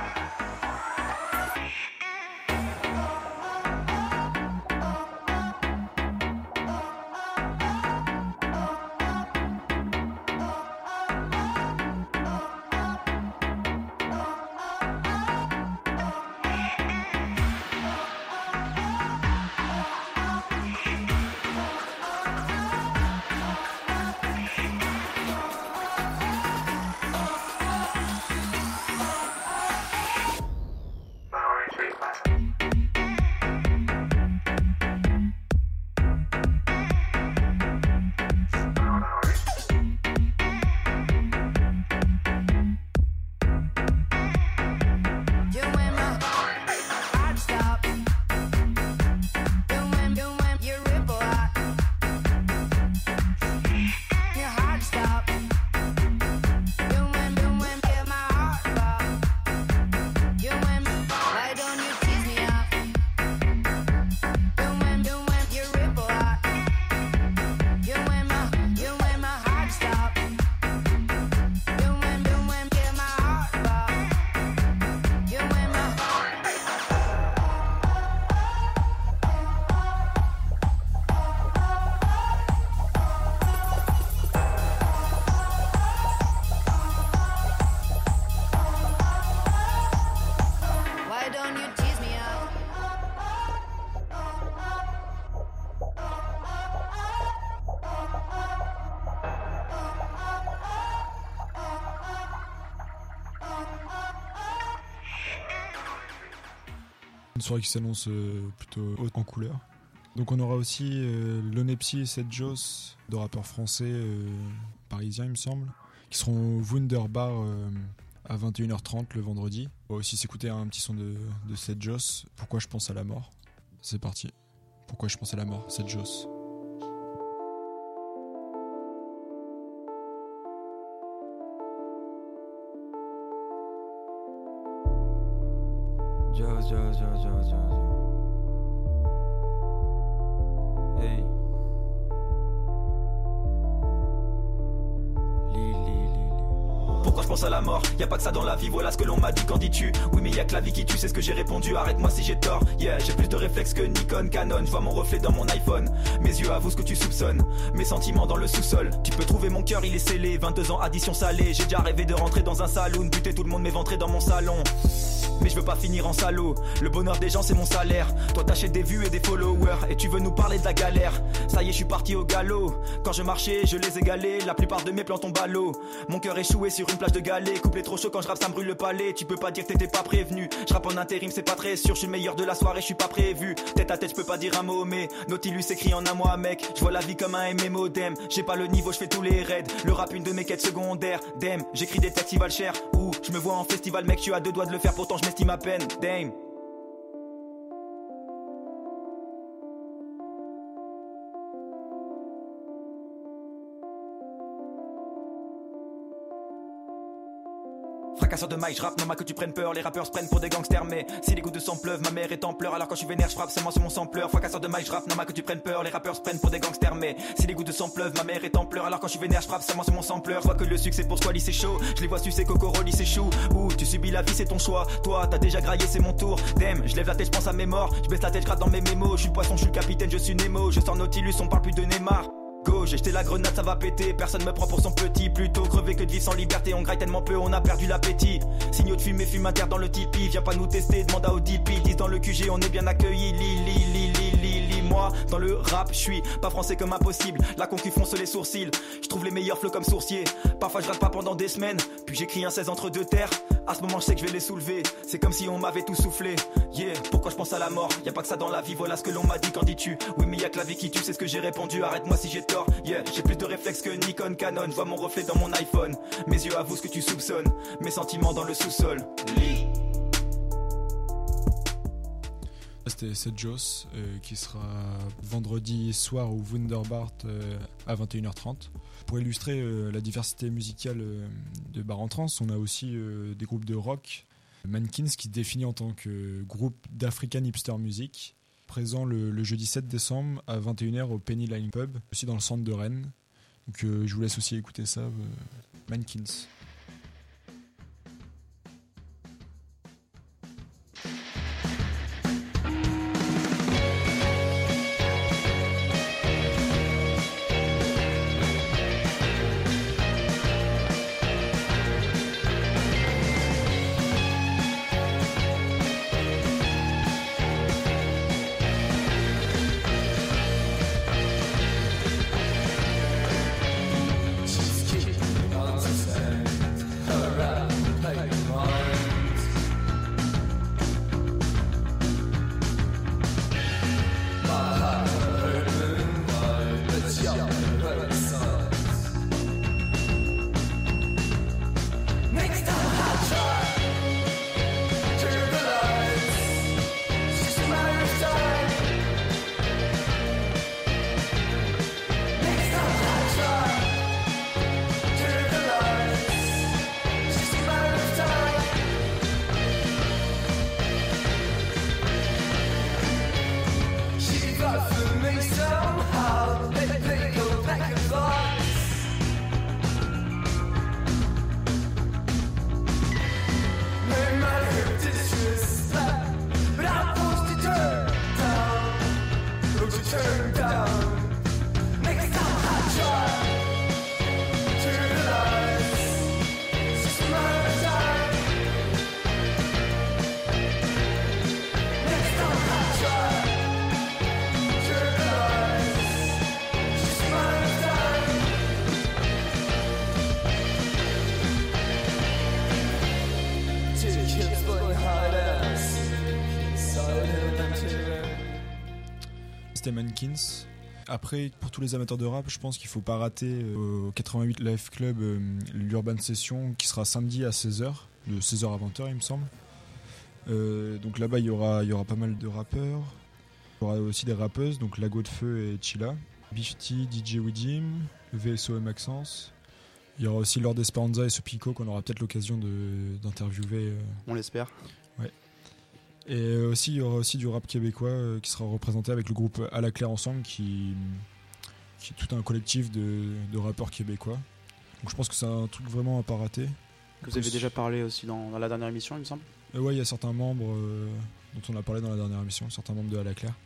Une soirée qui s'annonce euh, plutôt haute en couleur. Donc on aura aussi euh, Lonepsy et Seth Joss, deux rappeurs français euh, parisiens il me semble, qui seront au Wunderbar euh, à vingt et une heures trente le vendredi. On va aussi s'écouter un petit son de, de Seth Joss, Pourquoi je pense à la mort. C'est parti. Pourquoi je pense à la mort, Seth Joss. Joss, Joss, Joss, Joss, Joss. Hey. Pourquoi je pense à la mort? Y'a pas que ça dans la vie, voilà ce que l'on m'a dit. Qu'en dis-tu? Oui mais y'a que la vie qui tue, c'est ce que j'ai répondu. Arrête-moi si j'ai tort. Yeah, j'ai plus de réflexes que Nikon, Canon. Je vois mon reflet dans mon iPhone. Mes yeux avouent ce que tu soupçonnes. Mes sentiments dans le sous-sol. Tu peux trouver mon cœur, il est scellé. vingt-deux ans, addition salée. J'ai déjà rêvé de rentrer dans un saloon, buter tout le monde, m'éventrer dans mon salon. Mais je veux pas finir en salaud. Le bonheur des gens c'est mon salaire. Toi t'achètes des vues et des followers. Et tu veux nous parler de la galère. Ça y est je suis parti au galop. Quand je marchais je les égalais. La plupart de mes plans tombent à l'eau. Mon cœur échoué sur une plage de galets. Couplet trop chaud quand je rappe ça me brûle le palais. Tu peux pas dire que t'étais pas prévenu. Je rappe en intérim c'est pas très sûr. Je suis le meilleur de la soirée je suis pas prévu. Tête à tête je peux pas dire un mot mais Nautilus écrit en un mois mec. Je vois la vie comme un M M O dem. J'ai pas le niveau je fais tous les raids. Le rap une de mes quêtes secondaires. Dem j'écris des textes qui valent cher. Ouh je me vois en festival mec. Tu as deux doigts de le faire pourtant je m'estime à peine. Dame. Fracasseur de maille, je rappe, non ma que tu prennes peur. Les rappeurs se prennent pour des gangsters mais si les gouttes de sang pleuvent, ma mère est en pleurs. Alors quand je suis vénère, je frappe seulement sur mon sampleur. Fracasseur de maille, je rappe, non ma que tu prennes peur. Les rappeurs se prennent pour des gangsters mais si les gouttes de sang pleuvent, ma mère est en pleurs. Alors quand je suis vénère, je frappe seulement sur mon sampleur. Je vois que le succès pour Squally c'est chaud. Je les vois sucer Cocoroli c'est chou. Ouh, tu subis la vie c'est ton choix. Toi t'as déjà graillé c'est mon tour. Damn, je lève la tête, je pense à mes morts. Je baisse la tête, je gratte dans mes mémos. Je suis le poisson, je suis le capitaine, je suis Nemo. Je sors Nautilus, on parle plus de Neymar. Go, j'ai jeté la grenade, ça va péter. Personne me prend pour son petit. Plutôt crever que de vivre sans liberté. On graille tellement peu, on a perdu l'appétit. Signaux de fumée, fume inter dans le tipi. Viens pas nous tester, demande à O D P. Dis dans le Q G, on est bien accueillis. Li, li, li, li, li, li. Moi, dans le rap, je suis pas français comme impossible. La concu fonce les sourcils. Je trouve les meilleurs flots comme sourcier. Parfois je rate pas pendant des semaines. Puis j'écris un seize entre deux terres. À ce moment, je sais que je vais les soulever. C'est comme si on m'avait tout soufflé. Yeah, pourquoi je pense à la mort? Y'a pas que ça dans la vie, voilà ce que l'on m'a dit. Qu'en dis-tu? Oui, mais y'a que la vie qui tue, c'est ce que j'ai répondu. Arrête-moi si j'ai tort. Yeah, j'ai plus de réflexes que Nikon, Canon. Je vois mon reflet dans mon iPhone. Mes yeux avouent ce que tu soupçonnes. Mes sentiments dans le sous-sol. Lit. C'était Seth Joss euh, qui sera vendredi soir au Wunderbar euh, à vingt et une heures trente. Pour illustrer euh, la diversité musicale euh, de Bar en Trance, on a aussi euh, des groupes de rock. Mankins qui se définit en tant que groupe d'African Hipster Music. présent le, le jeudi sept décembre à vingt et une heures au Penny Line Pub, aussi dans le centre de Rennes. Donc euh, je vous laisse aussi écouter ça, euh, Mankins. Mankins. Après, pour tous les amateurs de rap, je pense qu'il ne faut pas rater euh, au quatre-vingt-huit Live Club euh, l'Urban Session qui sera samedi à seize heures, de seize heures à vingt heures il me semble. Euh, donc là-bas il y aura, il y aura pas mal de rappeurs. Il y aura aussi des rappeuses, donc Lago de Feu et Chilla, Bifty, D J Widim, V S O et Maxence. Il y aura aussi Lord Esperanza et Sopico qu'on aura peut-être l'occasion de, d'interviewer. Euh... On l'espère. Ouais. Et aussi, il y aura aussi du rap québécois euh, qui sera représenté avec le groupe À la Claire Ensemble, qui, qui est tout un collectif de, de rappeurs québécois. Donc je pense que c'est un truc vraiment à pas rater. Que vous avez déjà parlé aussi dans, dans la dernière émission, il me semble. Euh, ouais, il y a certains membres euh, dont on a parlé dans la dernière émission, certains membres de À la Claire.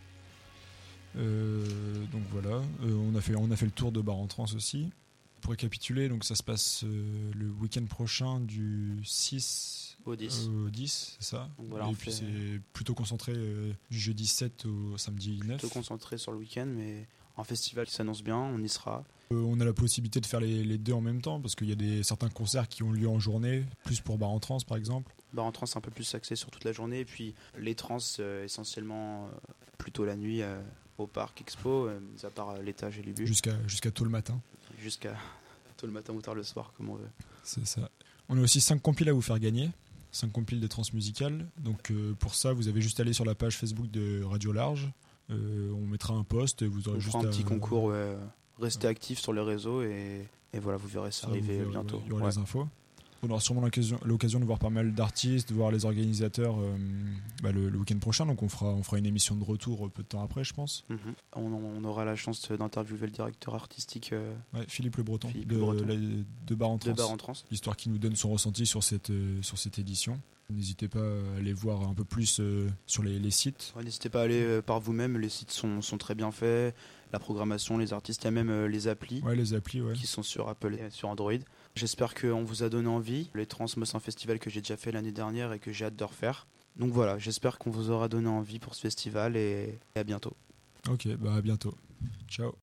Euh, donc voilà, euh, on, a fait, on a fait le tour de Bar en Trance aussi. Pour récapituler, donc ça se passe euh, le week-end prochain du six au dix, euh, au dix c'est ça. Voilà, et puis fait... c'est plutôt concentré euh, du jeudi sept au samedi neuf. Plutôt concentré sur le week-end, mais un festival qui s'annonce bien, on y sera. Euh, on a la possibilité de faire les, les deux en même temps, parce qu'il y a des, certains concerts qui ont lieu en journée, plus pour Bar en Trance par exemple. Bar en Trance un peu plus axé sur toute la journée, et puis les trans euh, essentiellement euh, plutôt la nuit euh, au Parc Expo, euh, mis à part euh, l'étage et les buts. Jusqu'à, jusqu'à tôt le matin. Jusqu'à tôt le matin ou tard le soir, comme on veut. C'est ça. On a aussi cinq compiles à vous faire gagner, cinq compiles des trans musicales. Donc euh, pour ça, vous avez juste à aller sur la page Facebook de Radio Large. Euh, on mettra un post et vous aurez on juste fera un à... petit concours, ouais. Restez ouais. actifs sur les réseaux et, et voilà, vous verrez ça, ça arriver verrez, bientôt. Il y aura ouais. les infos. On aura sûrement l'occasion, l'occasion de voir pas mal d'artistes, de voir les organisateurs euh, bah le, le week-end prochain. Donc on fera, on fera une émission de retour peu de temps après, je pense. Mm-hmm. On, on aura la chance d'interviewer le directeur artistique euh, ouais, Philippe Le Breton, Philippe de, Le Breton. La, de Bar en Trance, histoire qu'il nous donne son ressenti sur cette, euh, sur cette édition. N'hésitez pas à aller voir un peu plus euh, sur les, les sites. Ouais, n'hésitez pas à aller euh, par vous-même, les sites sont, sont très bien faits. La programmation, les artistes, il y a même euh, les applis, ouais, les applis ouais. qui sont sur Apple et sur Android. J'espère qu'on vous a donné envie. Les Trans, moi, c'est un festival que j'ai déjà fait l'année dernière et que j'ai hâte de refaire. Donc voilà, j'espère qu'on vous aura donné envie pour ce festival et, et à bientôt. Ok, bah à bientôt. Ciao.